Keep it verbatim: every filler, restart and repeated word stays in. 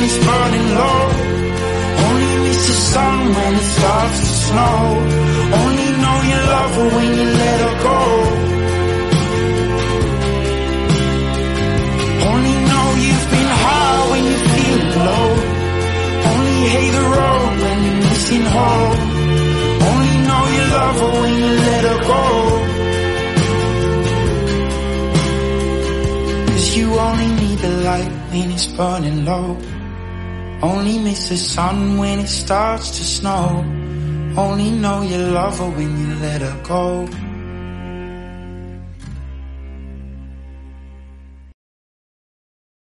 it's burning low. Only miss the sun when it starts to snow. Only know you love her when you let her go. Only know you've been high when you're feeling low. Only hate the road when you're missing home. Only know you love her when you let her go. Cause you only need the light when it's burning low. Only miss the sun when it starts to snow. Only know you love her when you let her go.